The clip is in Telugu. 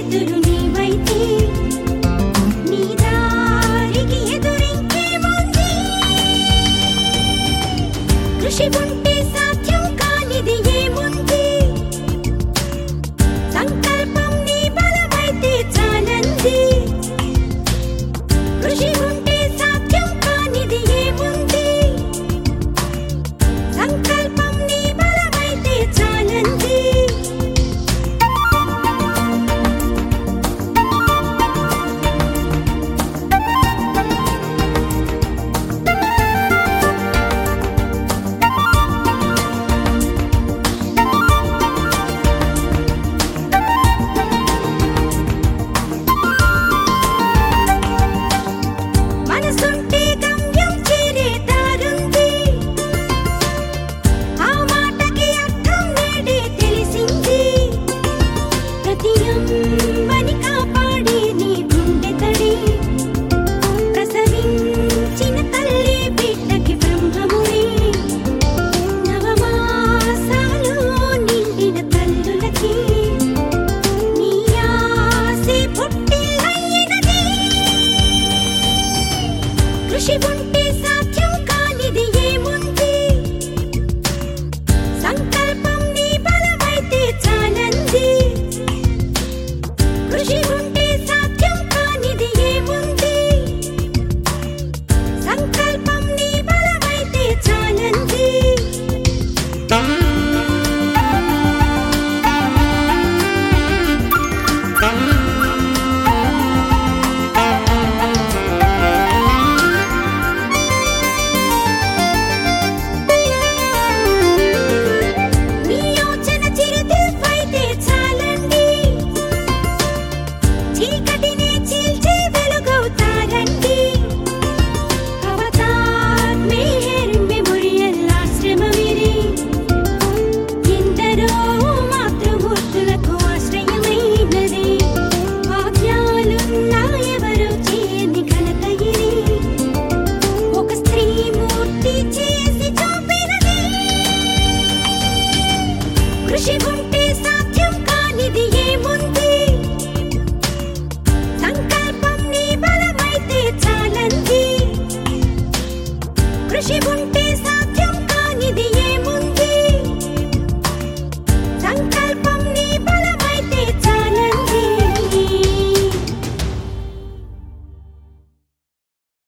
వెలుతురు నీవైతే నీ దారికి ఎదురింకేముంది కృషి ఉంటే సాధ్యం కానిది ఏముంది సంకల్పం నీ బలమైతే చాలంది కృషి ఉంటే సాధ్యం కానిది ఏముంది సంకల్పం నీ బలమైతే చాలంది మనసుంటే గమ్యం చేరే దారుంది ఆ మాటకి అర్థం నేడే తెలిసింది ప్రతి అమ్మని కాపాడే నీ గుండె తడి ప్రసవించిన తల్లి బిడ్డకి బ్రహ్మముడి నవమాసాలు నిండిన తల్లులకి నీ ఆశే పుట్టిల్లయినది కృషి ఉంటే సాధ్యం కానిది ఏముంది సంకల్పం నీ బలమైతే చాలంది కృషి ఉంటే సాధ్యం కానిది ఏముంది సంకల్పం నీ బలమైతే చాలంది నీ యోచన చిరుదిల్పైతే చాలండి చీకటి